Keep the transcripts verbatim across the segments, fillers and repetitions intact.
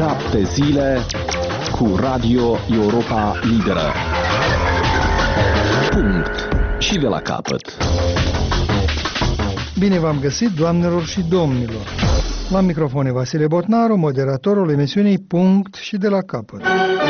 Șapte zile cu Radio Europa Liberă. Punct. Și de la capăt. Bine v-am găsit, doamnelor și domnilor. La microfon e Vasile Botnaru, moderatorul emisiunii Punct și de la capăt.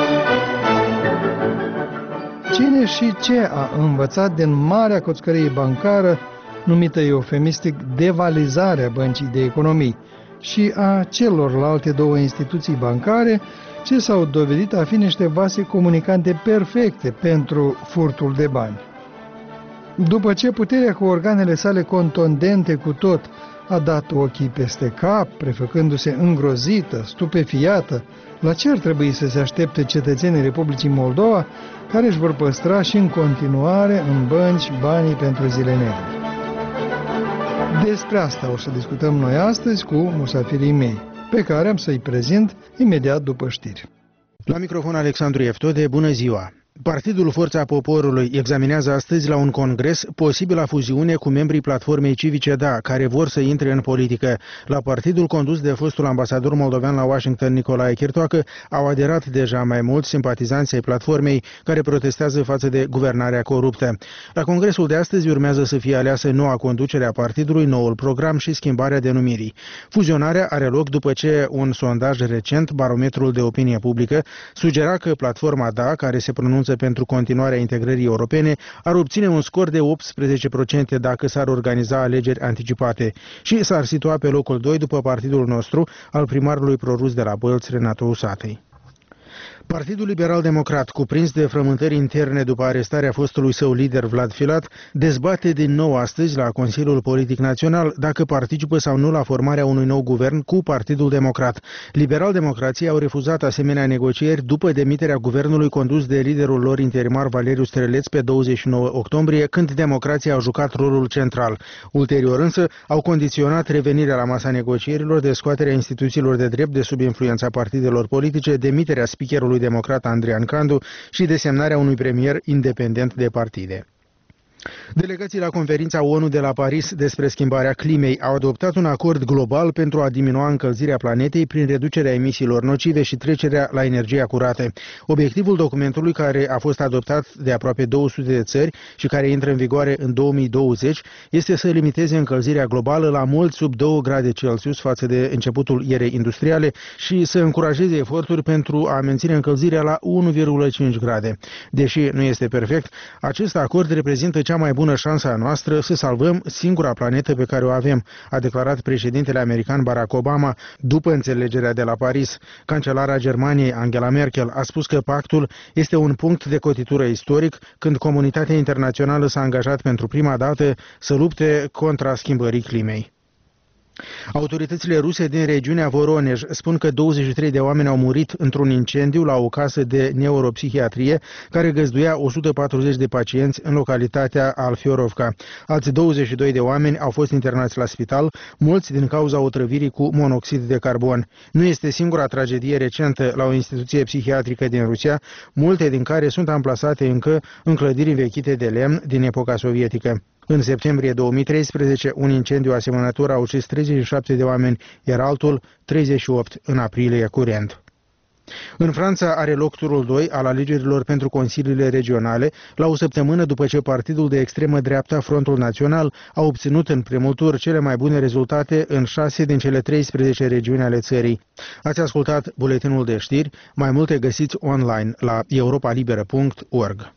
Cine și ce a învățat din marea coțcărie bancară, numită eufemistic devalizarea băncii de economii, și a celorlalte două instituții bancare ce s-au dovedit a fi niște vase comunicante perfecte pentru furtul de bani? După ce puterea cu organele sale contundente cu tot a dat ochii peste cap, prefăcându-se îngrozită, stupefiată, la ce ar trebui să se aștepte cetățenii Republicii Moldova, care își vor păstra și în continuare în bănci banii pentru zile negre? Despre asta o să discutăm noi astăzi cu musafirii mei, pe care am să-i prezint imediat după știri. La microfon Alexandru Eftode, bună ziua! Partidul Forța Poporului examinează astăzi la un congres posibila fuziune cu membrii platformei civice DA, care vor să intre în politică. La partidul condus de fostul ambasador moldovean la Washington, Nicolae Chirtoacă, au aderat deja mai mulți simpatizanți ai platformei care protestează față de guvernarea coruptă. La congresul de astăzi urmează să fie aleasă noua conducere a partidului, noul program și schimbarea denumirii. Fuzionarea are loc după ce un sondaj recent, Barometrul de Opinie Publică, sugera că platforma DA, care se pronunță pentru continuarea integrării europene, ar obține un scor de optsprezece la sută dacă s-ar organiza alegeri anticipate și s-ar situa pe locul doi după partidul nostru al primarului prorus de la Bălți, Renato Usatăi. Partidul Liberal-Democrat, cuprins de frământări interne după arestarea fostului său lider Vlad Filat, dezbate din nou astăzi la Consiliul Politic Național dacă participă sau nu la formarea unui nou guvern cu Partidul Democrat. Liberal-democrații au refuzat asemenea negocieri după demiterea guvernului condus de liderul lor interimar Valeriu Streleț pe douăzeci și nouă octombrie, când democrații au jucat rolul central. Ulterior însă au condiționat revenirea la masa negocierilor de scoaterea instituțiilor de drept de sub influența partidelor politice, demiterea speakerului democrat Andrian Candu și desemnarea unui premier independent de partide. Delegații la conferința ONU de la Paris despre schimbarea climei au adoptat un acord global pentru a diminua încălzirea planetei prin reducerea emisiilor nocive și trecerea la energia curată. Obiectivul documentului, care a fost adoptat de aproape două sute de țări și care intră în vigoare în două mii douăzeci, este să limiteze încălzirea globală la mult sub doi grade Celsius față de începutul erei industriale și să încurajeze eforturi pentru a menține încălzirea la unu virgulă cinci grade. Deși nu este perfect, acest acord reprezintă cea mai bună șansă a noastră să salvăm singura planetă pe care o avem, a declarat președintele american Barack Obama după înțelegerea de la Paris. Cancelara Germaniei Angela Merkel a spus că pactul este un punct de cotitură istoric când comunitatea internațională s-a angajat pentru prima dată să lupte contra schimbării climei. Autoritățile ruse din regiunea Voronej spun că douăzeci și trei de oameni au murit într-un incendiu la o casă de neuropsihiatrie care găzduia o sută patruzeci de pacienți în localitatea Alfiorovka. Alți douăzeci și doi de oameni au fost internați la spital, mulți din cauza otrăvirii cu monoxid de carbon. Nu este singura tragedie recentă la o instituție psihiatrică din Rusia, multe din care sunt amplasate încă în clădiri învechite de lemn din epoca sovietică. În septembrie două mii treisprezece, un incendiu asemănător a ucis treizeci și șapte de oameni, iar altul treizeci și opt în aprilie curent. În Franța are loc turul doi al alegerilor pentru consiliile regionale, la o săptămână după ce partidul de extremă dreapta Frontul Național a obținut în primul tur cele mai bune rezultate în șase din cele treisprezece regiuni ale țării. Ați ascultat buletinul de știri, mai multe găsiți online la europa liberă punct org.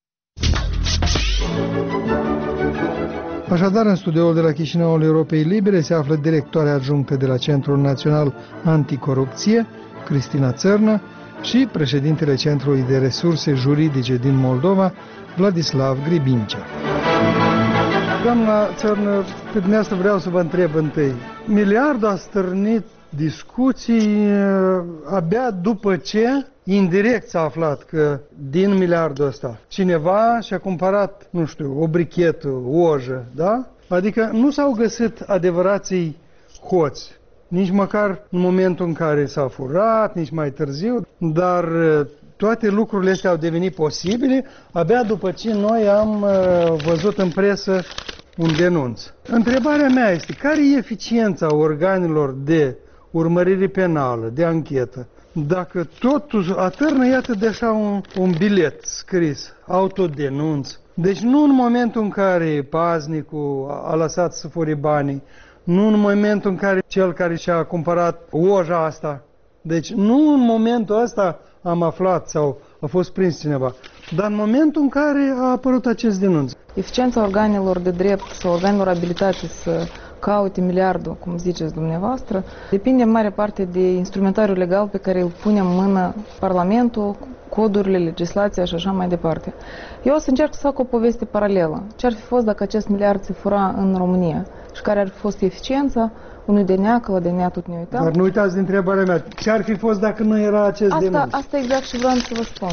Așadar, în studioul de la Chișinăul Europei Libere se află directoarea adjunctă de la Centrul Național Anticorupție, Cristina Țărnă, și președintele Centrului de Resurse Juridice din Moldova, Vladislav Gribincea. Doamna Țărnă, pe dumneavoastră vreau să vă întreb întâi. Miliardul a stârnit discuții abia după ce indirect s-a aflat că din miliardul ăsta cineva și-a cumpărat, nu știu, o brichetă, o ojă, da? Adică nu s-au găsit adevărații hoți, nici măcar în momentul în care s-a furat, nici mai târziu, dar toate lucrurile astea au devenit posibile abia după ce noi am văzut în presă un denunț. Întrebarea mea este, care e eficiența organelor de urmărire penală, de anchetă, dacă totul atârnă, iată de așa un, un bilet scris, autodenunț. Deci nu în momentul în care paznicul a lăsat să fure banii, nu în momentul în care cel care și-a cumpărat oja asta, deci nu în momentul ăsta am aflat sau a fost prins cineva, dar în momentul în care a apărut acest denunț. Eficiența organelor de drept sau organelor abilitate să caute miliardul, cum ziceți dumneavoastră, depinde în mare parte de instrumentariul legal pe care îl pune în mână Parlamentul, codurile, legislația și așa mai departe. Eu o să încerc să fac o poveste paralelă. Ce ar fi fost dacă acest miliard se fura în România și care ar fi fost eficiența unui D N A, că la D N A tot ne uităm. Dar nu uitați de întrebarea mea, ce ar fi fost dacă nu era acest asta, denunț? Asta exact și vreau să vă spun.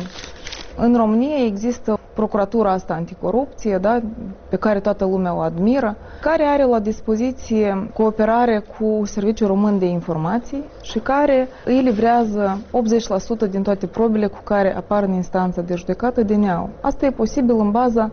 În România există procuratura asta anticorupție, da, pe care toată lumea o admiră, care are la dispoziție cooperare cu Serviciul Român de Informații și care îi livrează optzeci la sută din toate probele cu care apar în instanța de judecată D N A-ul. Asta e posibil în baza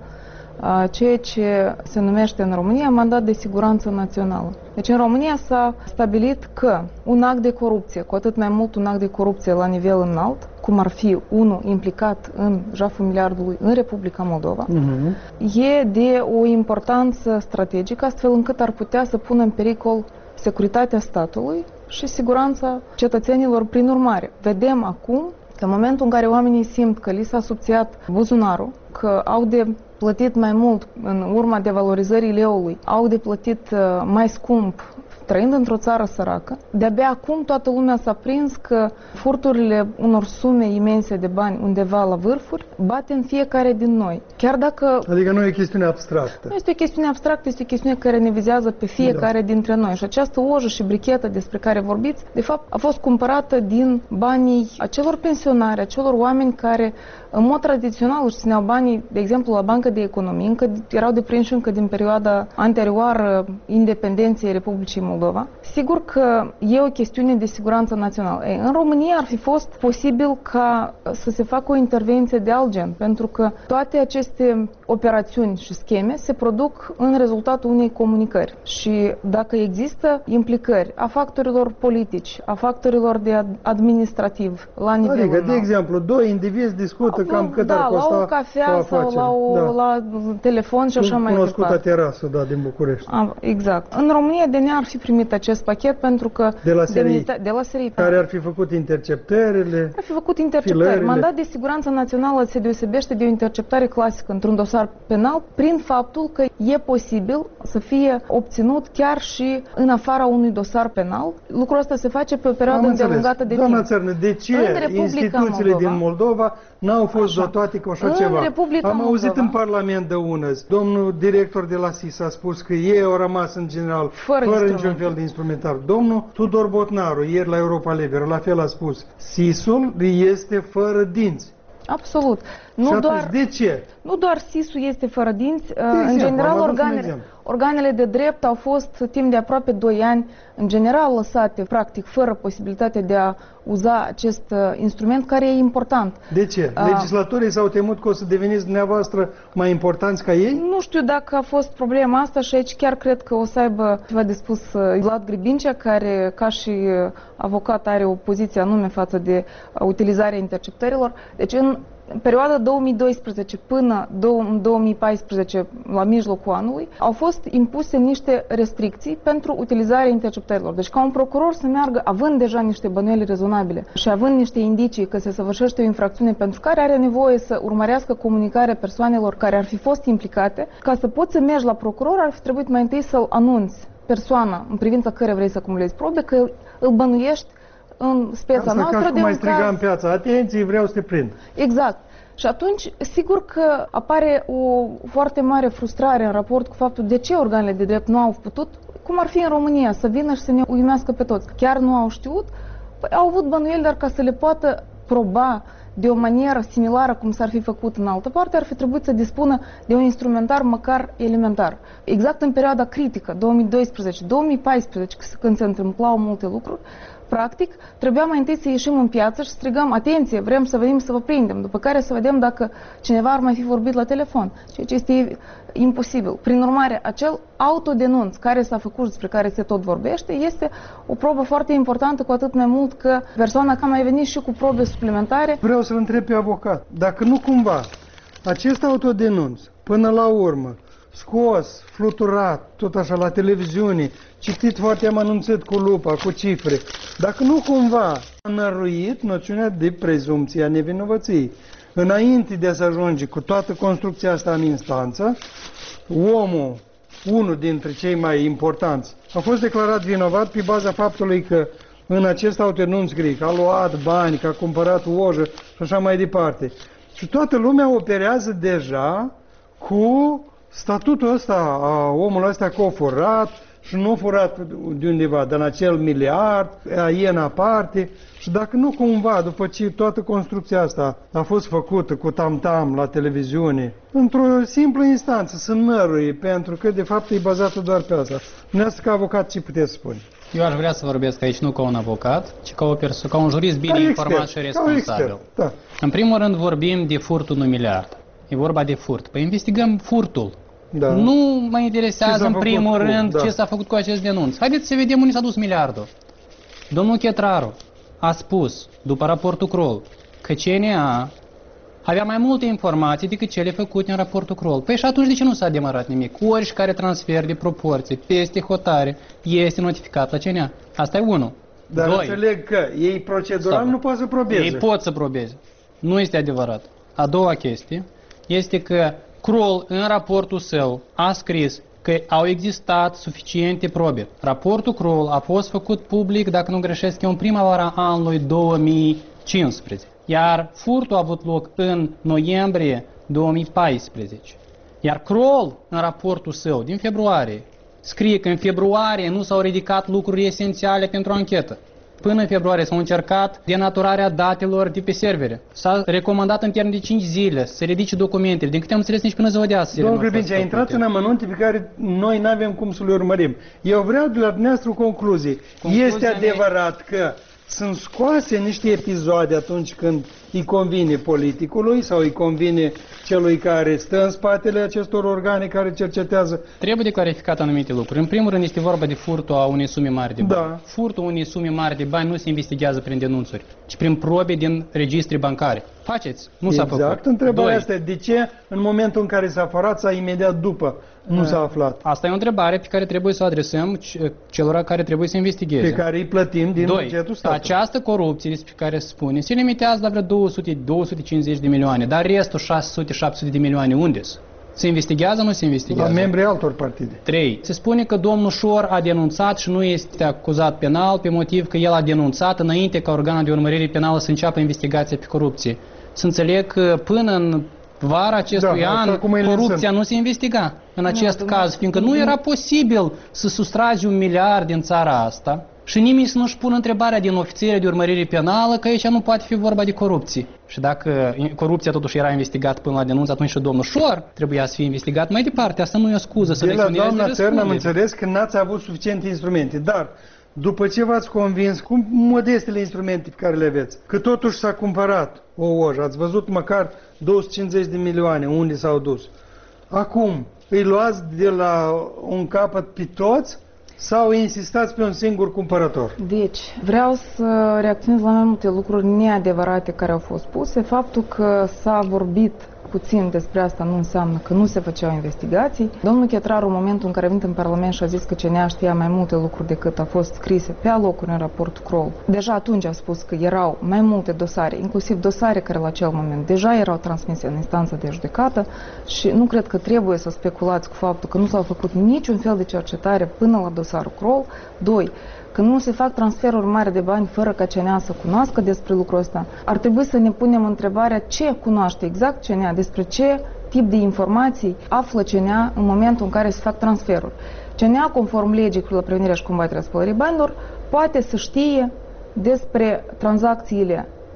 a ceea ce se numește în România mandat de siguranță națională. Deci în România s-a stabilit că un act de corupție, cu atât mai mult un act de corupție la nivel înalt, cum ar fi unul implicat în jaful miliardului în Republica Moldova, uh-huh. e de o importanță strategică, astfel încât ar putea să pună în pericol securitatea statului și siguranța cetățenilor prin urmare. Vedem acum că în momentul în care oamenii simt că li s-a subțiat buzunarul, că au de plătit mai mult în urma devalorizării leului, au de plătit mai scump trăind într-o țară săracă, de-abia acum toată lumea s-a prins că furturile unor sume imense de bani undeva la vârfuri bate în fiecare din noi. Chiar dacă... Adică nu e o chestiune abstractă. Nu este o chestiune abstractă, este o chestiune care ne vizează pe fiecare da. dintre noi. Și această ojă și brichetă despre care vorbiți, de fapt, a fost cumpărată din banii acelor pensionari, acelor oameni care, în mod tradițional, își țineau banii, de exemplu, la Banca de Economie, încă erau deprinși încă din perioada anterioară independenței Republicii Moldova. Sigur că e o chestiune de siguranță națională. Ei, în România ar fi fost posibil ca să se facă o intervenție de alt gen, pentru că toate aceste operațiuni și scheme se produc în rezultatul unei comunicări. Și dacă există implicări a factorilor politici, a factorilor de administrativ la nivel Adică, înalt, de exemplu, doi indivizi discută a, cam cât da, ar costa la o cafea sau la, o, da. la telefon și așa mai departe. Cunoscuta terasă, da, din București. A, exact. În România D N A ar fi primit acest pachet pentru că de la S R I, de la S R I care ar fi făcut interceptările. Ar fi făcut interceptări. Mandat de siguranță națională se deosebește de o interceptare clasică într-un dosar penal prin faptul că e posibil să fie obținut chiar și în afara unui dosar penal. Lucrul ăsta se face pe o perioadă îndelungată de Doamna timp. Țărnă, de ce instituțiile Moldova, din Moldova n-au fost așa, dotate cu așa în ceva? Republica Am auzit Moldova, în Parlament de unăzi, domnul director de la S I S a spus că ei au rămas în general fără, fără niciun fel de instrumentar. Domnul Tudor Botnaru, ieri la Europa Liberă, la fel a spus, S I S-ul este fără dinți. Absolut. Nu nu atunci, doar, de ce? Nu doar S I S-ul este fără dinți. De în exemplu, general, organele, organele de drept au fost timp de aproape doi ani, în general, lăsate, practic, fără posibilitatea de a uza acest uh, instrument, care e important. De ce? Uh, Legislatorii s-au temut că o să deveniți dumneavoastră mai importanți ca ei? Nu știu dacă a fost problema asta și aici chiar cred că o să aibă ceva de spus uh, Vlad Gribincea, care, ca și uh, avocat, are o poziție anume față de uh, utilizarea interceptărilor. Deci, în În perioada două mii doisprezece până în două mii paisprezece, la mijlocul anului, au fost impuse niște restricții pentru utilizarea interceptărilor. Deci ca un procuror să meargă, având deja niște bănuieli rezonabile și având niște indicii că se săvârșește o infracțiune pentru care are nevoie să urmărească comunicarea persoanelor care ar fi fost implicate, ca să poți să mergi la procuror, ar fi trebuit mai întâi să-l anunți persoana în privința care vrei să acumulezi probe, că îl bănuiești în speța Asta noastră ca de mai un striga caz... în piață, atenție, vreau să te prind. Exact. Și atunci, sigur că apare o foarte mare frustrare în raport cu faptul de ce organele de drept nu au putut, cum ar fi în România, să vină și să ne uimească pe toți. Chiar nu au știut, păi au avut bănuieli, dar ca să le poată proba de o manieră similară cum s-ar fi făcut în altă parte, ar fi trebuit să dispună de un instrumentar măcar elementar. Exact în perioada critică, două mii doisprezece două mii paisprezece, când se întâmplau multe lucruri, practic, trebuia mai întâi să ieșim în piață și să strigăm, atenție, vrem să venim să vă prindem, după care să vedem dacă cineva ar mai fi vorbit la telefon, ceea ce este imposibil. Prin urmare, acel autodenunț care s-a făcut și despre care se tot vorbește este o probă foarte importantă, cu atât mai mult că persoana că a mai venit și cu probe suplimentare. Vreau să-l întreb pe avocat, dacă nu cumva acest autodenunț, până la urmă, scos, fluturat, tot așa la televiziune, citit foarte amănunțit cu lupa, cu cifre, dacă nu cumva a năruit noțiunea de prezumție a nevinovăției, înainte de a se ajunge cu toată construcția asta în instanță, omul, unul dintre cei mai importanți, a fost declarat vinovat pe baza faptului că în acest autodenunț scrie că a luat bani, că a cumpărat ojă și așa mai departe. Și toată lumea operează deja cu statutul ăsta a omului ăsta că a furat și nu a furat de undeva, de în acel miliard, e în aparte. Și dacă nu cumva, după ce toată construcția asta a fost făcută cu tam-tam la televiziune, într-o simplă instanță, să năruie, pentru că de fapt e bazată doar pe asta. Dumneavoastră ca avocat ce puteți spune? Eu aș vrea să vorbesc aici nu ca un avocat, ci ca, o perso- ca un jurist bine informat și responsabil. Da. În primul rând vorbim de furtul unui miliard. E vorba de furt. Păi investigăm furtul. Da. Nu mă interesează în primul rând cu, da. ce s-a făcut cu acest denunț. Haideți să vedem unde s-a dus miliardul. Domnul Chetraru a spus, după raportul Kroll, că C N A avea mai multe informații decât cele făcute în raportul Kroll. Păi și atunci de ce nu s-a demarat nimic? Oricare transfer de proporție peste hotare este notificat la C N A. Asta e unul. Dar Doi. înțeleg că ei procedural Stop. nu pot să probeze. Ei pot să probeze. Nu este adevărat. A doua chestie este că Kroll în raportul său a scris că au existat suficiente probe. Raportul Kroll a fost făcut public, dacă nu greșesc, în primăvara anului două mii cincisprezece. Iar furtul a avut loc în noiembrie două mii paisprezece. Iar Kroll, în raportul său din februarie, scrie că în februarie nu s-au ridicat lucruri esențiale pentru anchetă. Până în februarie s-au încercat denaturarea datelor de pe servere. S-a recomandat în termen de cinci zile să ridice documentele. Din câte am înțeles, nici până ziua de astăzi. Domnul Grăbinci, a intrat în amănunte pe care noi nu avem cum să le urmărim. Eu vreau de la dumneavoastră o concluzie. Concluzia este adevărat că sunt scoase niște episoade atunci când îi convine politicului sau îi convine celui care stă în spatele acestor organe care cercetează? Trebuie de clarificat anumite lucruri. În primul rând este vorba de furtul a unei sume mari de bani. Da. Furtul unei sume mari de bani nu se investigează prin denunțuri, ci prin probe din registri bancare. Faceți? Nu s-a făcut. Exact. Întrebarea Doi. asta e de ce în momentul în care s-a furat sau imediat după nu s-a aflat? Asta e o întrebare pe care trebuie să o adresăm celor care trebuie să investigheze. Pe care îi plătim din Doi. bugetul statului. Această corupție despre care se spune se limitează la vreo două sute două sute cincizeci de milioane, dar restul șase sute șapte sute de milioane unde sunt? Se investigează, nu se investigează? La membrii altor partide. trei. Se spune că domnul Șor a denunțat și nu este acuzat penal pe motiv că el a denunțat înainte ca organul de urmărire penală să înceapă investigația pe corupție. Să înțeleg că până în vara acestui Da, an corupția sunt. nu se investiga în acest Nu, caz, fiindcă nu era posibil să sustragi un miliard din țara asta și nimeni să nu-și pună întrebarea din ofițerii de urmărire penală că aici nu poate fi vorba de corupție. Și dacă corupția totuși era investigată până la denunț, atunci și domnul Șor trebuia să fie investigat mai departe. Asta nu e o scuză să De la lecționeze doamna Țărn am răspundere. înțeles că n-ați avut suficiente instrumente, dar după ce v-ați convins cu modestele instrumente pe care le aveți, că totuși s-a cumpărat o ojă, ați văzut măcar două sute cincizeci de milioane unde s-au dus. Acum îi luați de la un capăt pe toți sau insistați pe un singur cumpărător? Deci, vreau să reacționez la mai multe lucruri neadevărate care au fost spuse. Faptul că s-a vorbit puțin despre asta nu înseamnă că nu se făceau investigații. Domnul Chetraru, în momentul în care a venit în Parlament și a zis că C N A știa mai multe lucruri decât a fost scrise pe alocuri în raportul Kroll, deja atunci a spus că erau mai multe dosare, inclusiv dosare care la acel moment deja erau transmise în instanța de judecată și nu cred că trebuie să speculați cu faptul că nu s-au făcut niciun fel de cercetare până la dosarul Kroll. Doi, că nu se fac transferuri mari de bani fără ca C N A să cunoască despre lucrul ăsta. Ar trebui să ne punem întrebarea ce cunoaște exact C N A, despre ce tip de informații află C N A în momentul în care se fac transferuri. C N A, conform legii la prevenirea și combaterea spălării banilor, poate să știe despre tranzacțiile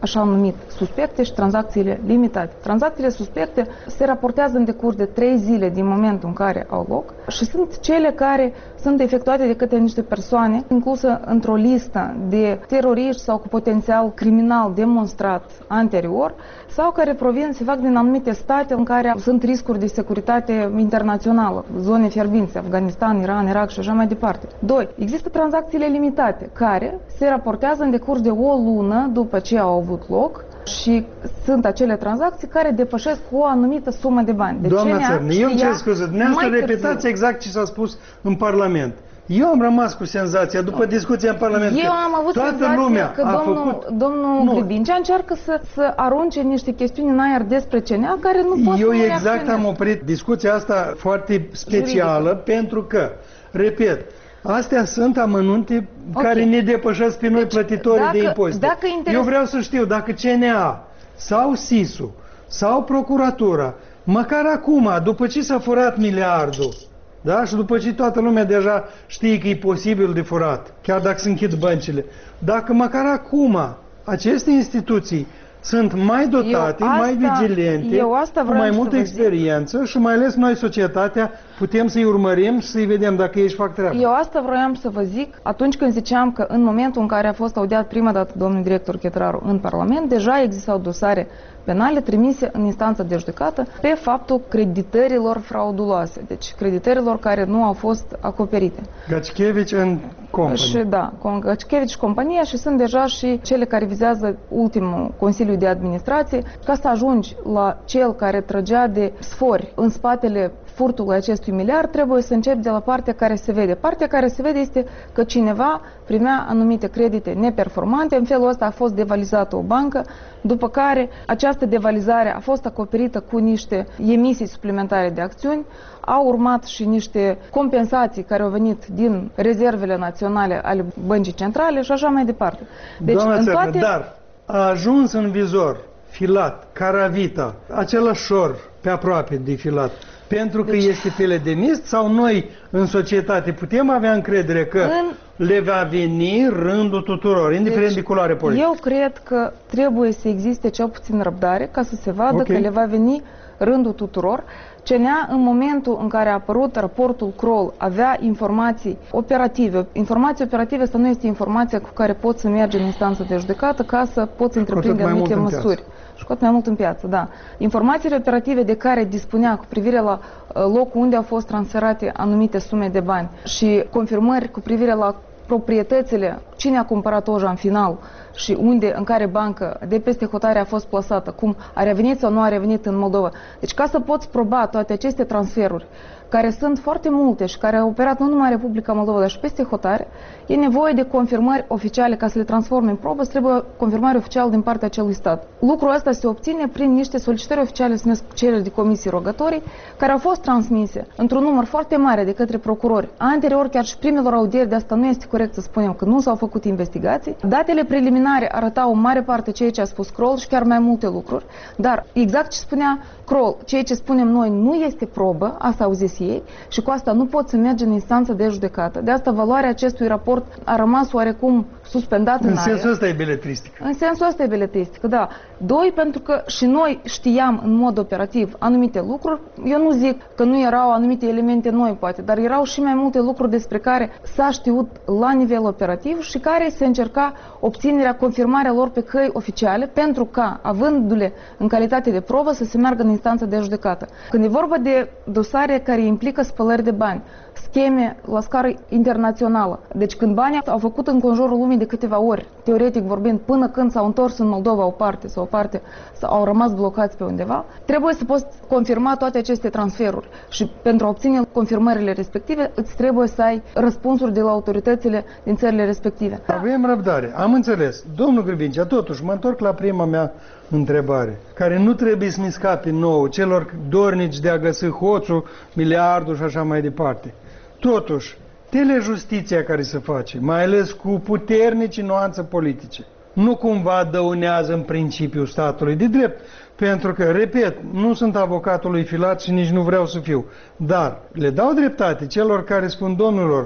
așa numit suspecte și tranzacțiile limitate. Tranzacțiile suspecte se raportează în decurs de trei zile din momentul în care au loc și sunt cele care sunt efectuate de către niște persoane inclusă într-o listă de teroriști sau cu potențial criminal demonstrat anterior sau care provin, se fac din anumite state în care sunt riscuri de securitate internațională, zone fierbinți, Afganistan, Iran, Irak și așa mai departe. Doi. Există tranzacțiile limitate care se raportează în decurs de o lună după ce au avut loc și sunt acele tranzacții care depășesc o anumită sumă de bani. De Doamna Țărni, eu îmi cer scuze, dumneavoastră repetați exact ce s-a spus în Parlament. Eu am rămas cu senzația, după discuția în Parlament, eu am avut toată senzația lumea că a domnul, făcut... domnul Gribincea încearcă să, să arunce niște chestiuni în aer despre C N A care nu pot Eu să exact reacționeze. am oprit discuția asta foarte specială, juridică. pentru că, repet, astea sunt amănunte okay. care ne depășesc pe noi deci, plătitorii dacă, de impozite. Dacă interes... Eu vreau să știu dacă C N A sau S I S-ul sau Procuratura, măcar acum, după ce s-a furat miliardul, da? Și după ce toată lumea deja știe că e posibil de furat, chiar dacă se închid băncile, dacă măcar acum aceste instituții sunt mai dotate, asta, mai vigilente, cu mai multă experiență și mai ales noi, societatea, putem să-i urmărim și să-i vedem dacă ei își fac treaba. Eu asta vroiam să vă zic atunci când ziceam că în momentul în care a fost audiat prima dată domnul director Chetraru în Parlament, deja existau dosare penale trimise în instanță de judecată pe faptul creditărilor frauduloase, deci creditărilor care nu au fost acoperite. Gacichevici în companie. Și da, Gacichevici și compania și sunt deja și cele care vizează ultimul Consiliu de Administrație, ca să ajungi la cel care trăgea de sfori în spatele furtului acestui miliard, trebuie să începi de la partea care se vede. Partea care se vede este că cineva primea anumite credite neperformante, în felul ăsta a fost devalizată o bancă, după care această devalizare a fost acoperită cu niște emisii suplimentare de acțiuni, au urmat și niște compensații care au venit din rezervele naționale ale băncii centrale și așa mai departe. Deci, doamna în toate... dar a ajuns în vizor Filat, Caravita, același șor pe aproape de Filat, pentru că deci... este teledemist sau noi în societate putem avea încredere că în... le va veni rândul tuturor, indiferent deci, de culoare politică? Eu cred că trebuie să existe cel puțin răbdare ca să se vadă okay. că le va veni rândul tuturor. C N A, în momentul în care a apărut raportul Kroll, avea informații operative. Informații operative asta nu este informația cu care poți să mergi în instanță de judecată ca să poți întreprinde anumite măsuri. Și cu atât mai mult în piață, da. Informațiile operative de care dispunea cu privire la locul unde au fost transferate anumite sume de bani și confirmări cu privire la proprietățile, cine a cumpărat Oja în final și unde, în care bancă de peste hotare a fost plasată, cum a revenit sau nu a revenit în Moldova. Deci ca să poți proba toate aceste transferuri, care sunt foarte multe și care au operat nu numai în Republica Moldova, dar și peste hotare, e nevoie de confirmări oficiale ca să le transforme în probă, trebuie confirmare oficială din partea acelui stat. Lucrul ăsta se obține prin niște solicitări oficiale, se numesc cereri de comisii rogatorii, care au fost transmise într-un număr foarte mare de către procurori. Anterior, chiar și primelor audieri, de asta nu este corect să spunem că nu s-au făcut investigații. Datele preliminare arătau în mare parte ceea ce a spus Kroll și chiar mai multe lucruri, dar exact ce spunea Kroll, ceea ce spunem noi nu este probă, asta au zis ei, și cu asta nu pot să mergi în instanță de judecată. De asta valoarea acestui raport a rămas oarecum suspendat în, în aer. sensul ăsta e beletristică. În sensul ăsta e beletristică, da. Doi, pentru că și noi știam în mod operativ anumite lucruri. Eu nu zic că nu erau anumite elemente noi, poate, dar erau și mai multe lucruri despre care s-a știut la nivel operativ și care se încerca obținerea, confirmarea lor pe căi oficiale, pentru ca, avându-le în calitate de probă, să se meargă în instanță de judecată. Când e vorba de dosare care implică spălări de bani, scheme la scară internațională. Deci când banii au făcut în conjurul lumii de câteva ori, teoretic vorbind, până când s-au întors în Moldova o parte sau o parte sau au rămas blocați pe undeva, trebuie să poți confirma toate aceste transferuri. Și pentru a obține confirmările respective, îți trebuie să ai răspunsuri de la autoritățile din țările respective. Avem răbdare. Am înțeles. Domnul Gribincea, totuși, mă întorc la prima mea întrebare, care nu trebuie să mi scape nouă, celor dornici de a găsi hoțul, miliardul și așa mai departe. Totuși, telejustiția care se face, mai ales cu puternici nuanțe politice, nu cumva dăunează în principiu statului de drept, pentru că, repet, nu sunt avocatul lui Filat și nici nu vreau să fiu, dar le dau dreptate celor care spun, domnilor,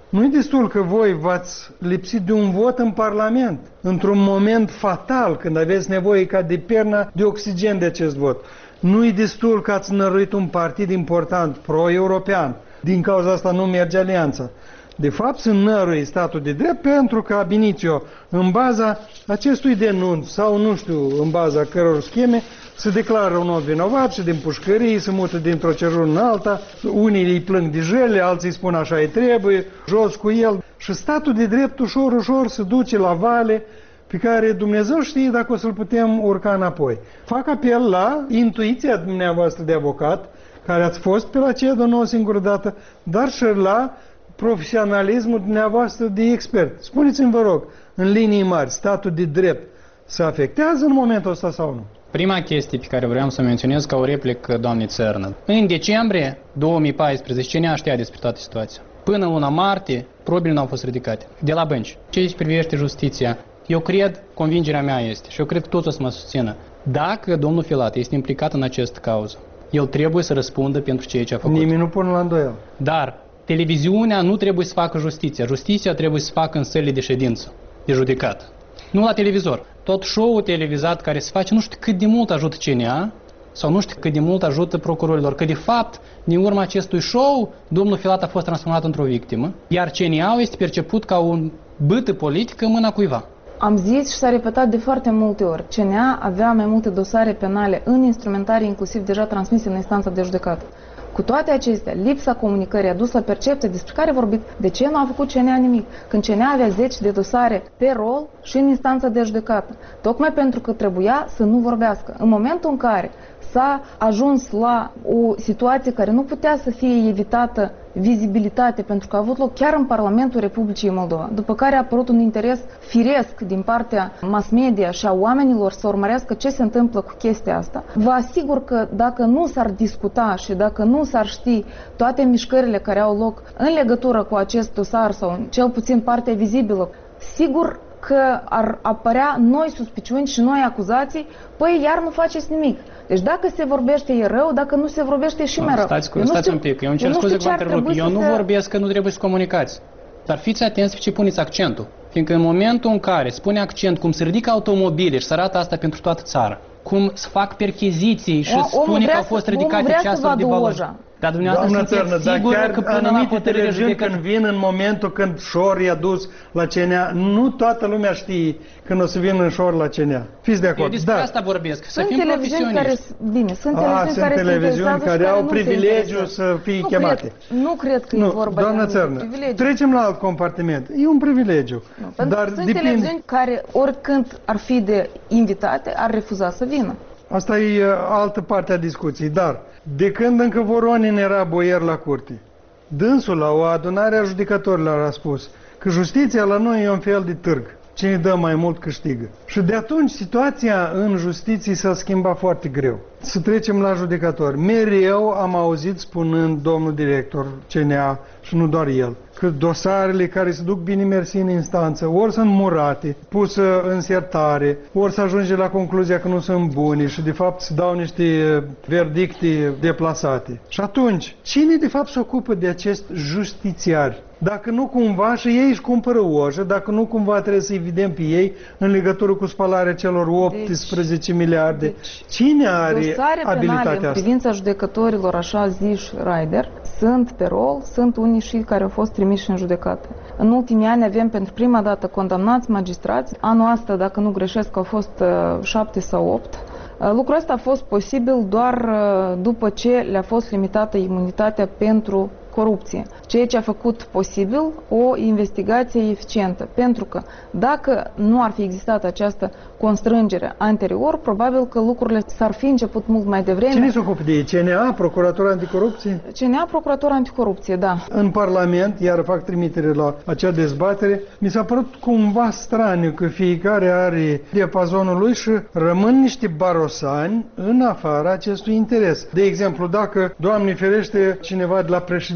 Nu-i destul că voi v-ați lipsit de un vot în Parlament, într-un moment fatal, când aveți nevoie ca de perna de oxigen de acest vot. Nu-i destul că ați năruit un partid important, pro-european. Din cauza asta nu merge alianța. De fapt, se nărui statul de drept pentru că ab initio, în baza acestui denunț sau, nu știu, în baza căror scheme, se declară un om vinovat și din pușcării se mută dintr-o cerură în alta, unii îi plâng de jele, alții îi spun așa-i trebuie, jos cu el. Și statul de drept ușor, ușor se duce la vale pe care Dumnezeu știe dacă o să-l putem urca înapoi. Fac apel la intuiția dumneavoastră de avocat, care ați fost pe la C E D O nu o singură dată, dar și la profesionalismul dumneavoastră de expert. Spuneți-mi, vă rog, în linii mari, statul de drept se afectează în momentul ăsta sau nu? Prima chestie pe care vreau să o menționez ca o replică doamnei Țărnă. În decembrie două mii paisprezece, cine știa despre toată situația? Până luna martie, probele nu au fost ridicate de la bănci. Ce privește justiția, eu cred, convingerea mea este, și eu cred că toți o să mă susțină, dacă domnul Filat este implicat în această cauză, el trebuie să răspundă pentru ceea ce a făcut. Nimeni nu pune la îndoială. Dar televiziunea nu trebuie să facă justiția. Justiția trebuie să facă în sălile de ședință, de judecată. Nu la televizor. Tot show-ul televizat care se face, nu știu cât de mult ajută C N A sau nu știu cât de mult ajută procurorilor. Că de fapt, din urma acestui show, domnul Filat a fost transformat într-o victimă, iar C N A-ul este perceput ca un bâtă politică în mâna cuiva. Am zis și s-a repetat de foarte multe ori. C N A avea mai multe dosare penale în instrumentare, inclusiv deja transmise în instanța de judecată. Cu toate acestea, lipsa comunicării a dus la percepția despre care vorbit. De ce nu a făcut C N A nimic? Când C N A avea zeci de dosare pe rol și în instanța de judecată. Tocmai pentru că trebuia să nu vorbească. În momentul în care s-a ajuns la o situație care nu putea să fie evitată vizibilitate, pentru că a avut loc chiar în Parlamentul Republicii Moldova, după care a apărut un interes firesc din partea mass media și a oamenilor să urmărească ce se întâmplă cu chestia asta. Vă asigur că dacă nu s-ar discuta și dacă nu s-ar ști toate mișcările care au loc în legătură cu acest dosar sau cel puțin partea vizibilă, sigur că ar apărea noi suspiciuni și noi acuzații, păi iar nu faceți nimic. Deci dacă se vorbește e rău, dacă nu se vorbește e și mai rău. Stați, cu, stați știu, un pic, eu îmi cer scuze că vă întrerup. Eu nu se... vorbesc că nu trebuie să comunicați. Dar fiți atenți pe ce puneți accentul. Fiindcă în momentul în care spune accent cum se ridică automobile și se arată asta pentru toată țara, cum se fac percheziții și o, spune că au fost ridicate ceasuri de valori. Dar dumneavoastră sunteți sigură că până la hotărârea judecății... când vin în momentul când șor i-a dus la C N A, nu toată lumea știe când o să vină în șor la C N A. Fiți de acord. Eu despre da. asta vorbesc, să sunt fim profesioniști. Care, bine, sunt A, televiziuni sunt care, televiziuni care, care au privilegiul să fie nu chemate. Cred, nu cred că nu, e vorba doamnă de Țărnă, privilegiu. Trecem la alt compartiment. E un privilegiu. Nu, dar sunt depinde... televiziuni care oricând ar fi de invitate, ar refuza să vină. Asta e altă parte a discuției, dar de când încă Voronin era boier la curte, dânsul la o adunare a judecătorilor a spus că justiția la noi e un fel de târg. Cine dă mai mult câștigă. Și de atunci situația în justiție s-a schimbat foarte greu. Să trecem la judecători. Mereu am auzit spunând domnul director C N A și nu doar el, că dosarele care se duc bine mersi în instanță, ori sunt murate, pusă în sertare, ori să ajunge la concluzia că nu sunt bune și de fapt se dau niște verdicte deplasate. Și atunci, cine de fapt se ocupă de acest justițiari? Dacă nu cumva și ei își cumpără ojă, dacă nu cumva trebuie să-i vedem pe ei în legătură cu spălarea celor optsprezece deci, miliarde. Deci, cine are abilitatea asta? În privința judecătorilor, așa ziși Raider, sunt pe rol, sunt unii și care au fost trimiși în judecată. În ultimii ani avem pentru prima dată condamnați magistrați. Anul ăsta, dacă nu greșesc, au fost uh, șapte sau opt. Uh, lucrul ăsta a fost posibil doar uh, după ce le-a fost limitată imunitatea pentru corupție, ceea ce a făcut posibil o investigație eficientă. Pentru că dacă nu ar fi existat această constrângere anterior, probabil că lucrurile s-ar fi început mult mai devreme. Cine se ocupă de ei? C N A, Procuratura Anticorupție? C N A, Procuratura Anticorupție, da. În Parlament, iar fac trimitere la acea dezbatere, mi s-a părut cumva straniu că fiecare are diapazonul lui și rămân niște barosani în afara acestui interes. De exemplu, dacă, Doamne ferește, cineva de la președinte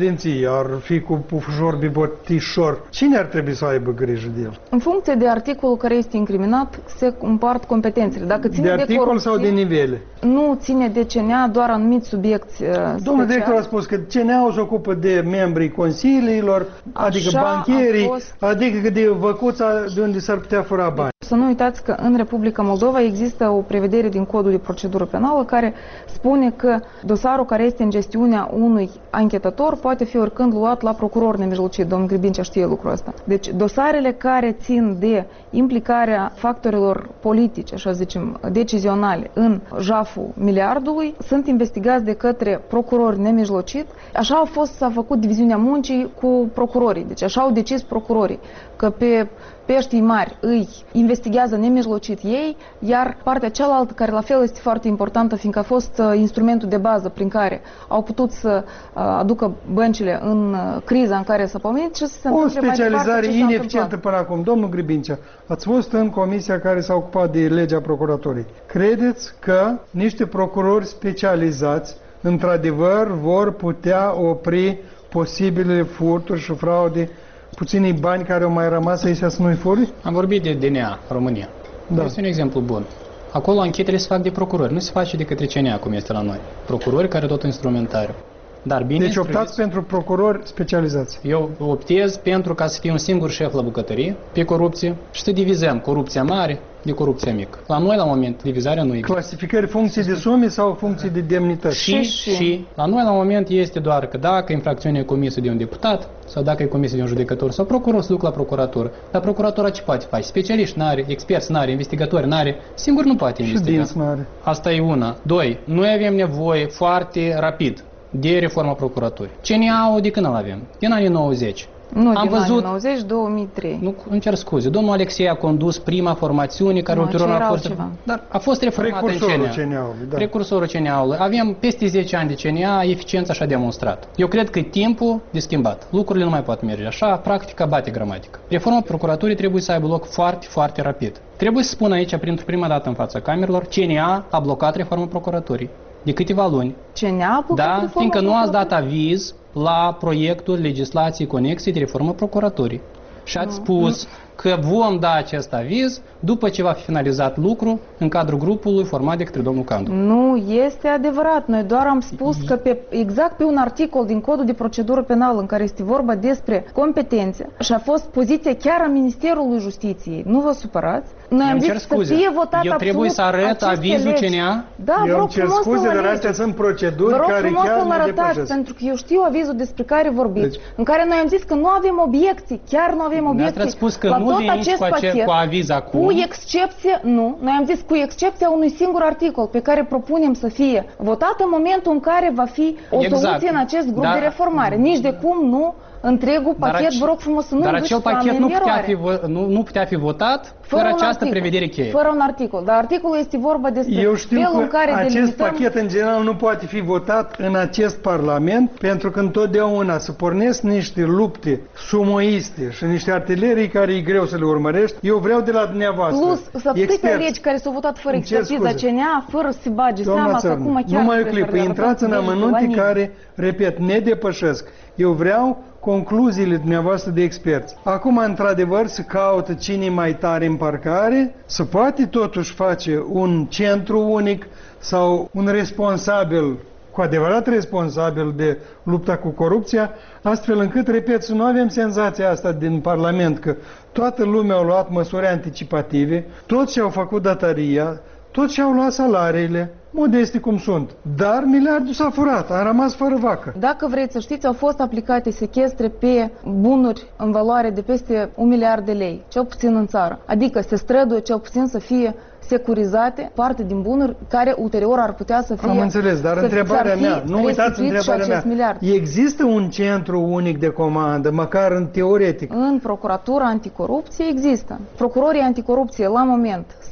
președinție, ar fi cu pufușor, bibotișor, cine ar trebui să aibă grijă de el? În funcție de articolul care este incriminat, se împart competențele. Dacă ține De de articol corupție, sau de nivele? Nu ține de C N A, doar anumit subiect uh, Domnul special. director a spus că C N A-ul se ocupă de membrii consiliilor, adică Așa bancherii, a fost. adică de văcuța de unde s-ar putea fura bani. Să nu uitați că în Republica Moldova există o prevedere din Codul de Procedură Penală care spune că dosarul care este în gestiunea unui anchetator poate fi oricând luat la procuror nemijlocit. Domnul Gribincea știe lucrul ăsta. Deci dosarele care țin de implicarea factorilor politice, așa zicem, decizionale în jaful miliardului sunt investigați de către procurori nemijlocit. Așa a fost, s-a făcut diviziunea muncii cu procurorii. Deci așa au decis procurorii că pe peștii mari îi investigează nemijlocit ei, iar partea cealaltă, care la fel este foarte importantă, fiindcă a fost uh, instrumentul de bază prin care au putut să uh, aducă băncile în uh, criza în care s-a pomenit și să se O întâmple mai departe specializare ce s-a ineficientă întâmplat. până acum. Domnul Gribincea, ați fost în comisia care s-a ocupat de legea procuratorii. Credeți că niște procurori specializați într-adevăr vor putea opri posibile furturi și fraude, puținii bani care au mai rămas să-i să nu-i furi? Am vorbit de D N A, România. Da. Este un exemplu bun. Acolo anchetele se fac de procurori, nu se face de către C N A, cum este la noi. Procurori care tot instrumentariu. Dar bine Deci optați instruiți. pentru procurori specializați. Eu optez pentru ca să fie un singur șef la bucătărie pe corupție și să divizăm corupția mare de corupția mică. La noi, la moment, divizarea nu există. Clasificări funcții de sume sau funcții de demnități? Și, Și, și, și. la noi, la moment, este doar că dacă infracțiunea e comisă de un deputat sau dacă e comisă de un judecător sau procuror, se duc la procuratură. Dar procuratura ce poate face? Specialiști n-are, experți n-are, investigatori n-are, singur nu poate Și investiga. dinți mare. Asta e una. Doi, noi avem nevoie foarte rapid de reforma procuraturii. C N A-ul de când îl avem? Din anii nouăzeci. Nu, Am din văzut- anii nouăzeci două mii trei. Nu, îmi cer scuze. Domnul Alexei a condus prima formațiune care Nu, ulterior ce a era fost... altceva. Dar a fost reformată în Precursorul C N A. C N A-ului, da. Precursorul C N A-ului. Avem peste zece ani de C N A, eficiența și-a demonstrat. Eu cred că e timpul de schimbat. Lucrurile nu mai pot merge așa, practica bate gramatică. Reforma procuraturii trebuie să aibă loc foarte, foarte rapid. Trebuie să spun aici, pentru prima dată în fața camerelor, C N A a blocat reforma procuraturii de câteva luni. C N A a blocat Da, reforma fiindcă nu ați dat procuraturii? aviz la proiectul legislației conexe de reformă procuraturii. Și ați spus că vom da acest aviz după ce va fi finalizat lucru în cadrul grupului format de către domnul Candu. Nu este adevărat. Noi doar am spus că pe, exact pe un articol din Codul de Procedură Penală în care este vorba despre competențe și a fost poziția chiar a Ministerului Justiției. Nu vă supărați. Noi am Îmi zis cer să scuze. fie votat Eu trebuie absolut să arăt aceste avizul legi. C N A? Da, vă Eu rog îmi cer frumos scuze, să-l dar alegeți. astea sunt proceduri Vă rog care frumos chiar să-l nu arătați, depășesc. pentru că eu știu avizul despre care vorbiți, Deci- în care noi am zis că nu avem obiecții, chiar nu avem obiecții. Ați spus că la nu tot veniți acest cu, ace- pachet, cu aviz acum. cu excepție, nu, noi am zis cu excepția unui singur articol pe care propunem să fie votat în momentul în care va fi o Exact. soluție în acest grup Dar- de reformare. Nici de cum nu întregul Dar pachet, ace- vă rog frumos să nu Dar duceți acel la pachet nu putea, eroare. fi, vo- nu, nu putea fi votat fără, un această articol, prevedere cheie. Fără un articol. Dar articolul este vorba despre Eu știu felul în că care acest delimităm... pachet în general nu poate fi votat în acest Parlament pentru că întotdeauna se pornesc niște lupte sumoiste și niște artilerii care e greu să le urmărești. Eu vreau de la dumneavoastră, Plus, să câte experți. legi care s-au votat fără Îmi cer expertiza scuze. C N A, fără să se bage Doamna seama că Țărnu, acum chiar... numai o trebuie să clipă, le intrați în arătați legi la amănunte nimeni. care, repet, ne depășesc. Eu vreau concluziile dumneavoastră de experți. Acum, într-adevăr, se caută cine mai tare în parcare, se poate totuși face un centru unic sau un responsabil, cu adevărat responsabil de lupta cu corupția, astfel încât, repet, să nu avem senzația asta din Parlament că toată lumea a luat măsuri anticipative, toți și-au făcut datoria, toți și-au luat salariile, modeste cum sunt. Dar miliardul s-a furat, a rămas fără vacă. Dacă vreți să știți, au fost aplicate sechestre pe bunuri în valoare de peste un miliard de lei, cel puțin în țară. Adică se străduie cel puțin să fie securizate parte din bunuri care ulterior ar putea să fie... Am înțeles, dar să- întrebarea să-ar fi mea, nu uitați restituit și întrebarea mea. acest miliard. Există un centru unic de comandă, măcar în teoretic? În Procuratura Anticorupție există. Procurorii anticorupție la moment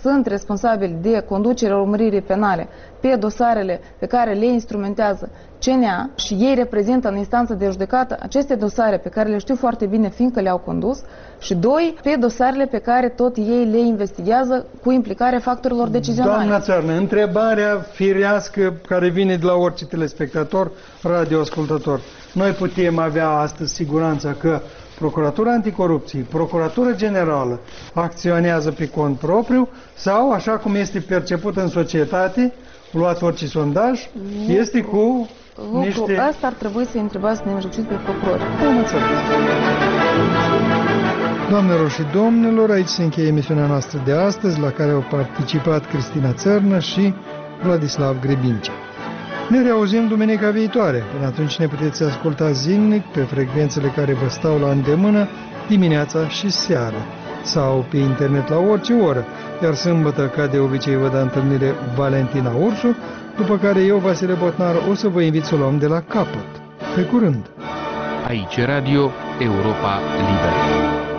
sunt responsabili de conducerea urmăririi penale pe dosarele pe care le instrumentează C N A și ei reprezintă în instanță de judecată aceste dosare pe care le știu foarte bine fiindcă le-au condus și doi, pe dosarele pe care tot ei le investigează cu implicarea factorilor decizionale. Doamna Țărnă, întrebarea firească care vine de la orice telespectator, radioascultător. Noi putem avea astăzi siguranța că Procuratura Anticorupție, Procuratura Generală acționează pe cont propriu sau, așa cum este perceput în societate, luați orice sondaj, lucru, este cu lucru. niște... Asta ar trebui să întrebați nemijlocit pe procurori. Doamnelor și domnilor, aici se încheie emisiunea noastră de astăzi, la care au participat Cristina Țărnă și Vladislav Grebincea. Ne reauzim duminica viitoare. Până atunci ne puteți asculta zilnic pe frecvențele care vă stau la îndemână dimineața și seara sau pe internet la orice oră, iar sâmbătă, ca de obicei, vă dă întâlnire Valentina Ursu, după care eu, Vasile Botnar, o să vă invit să o luăm de la capăt. Pe curând! Aici Radio Europa Liberă.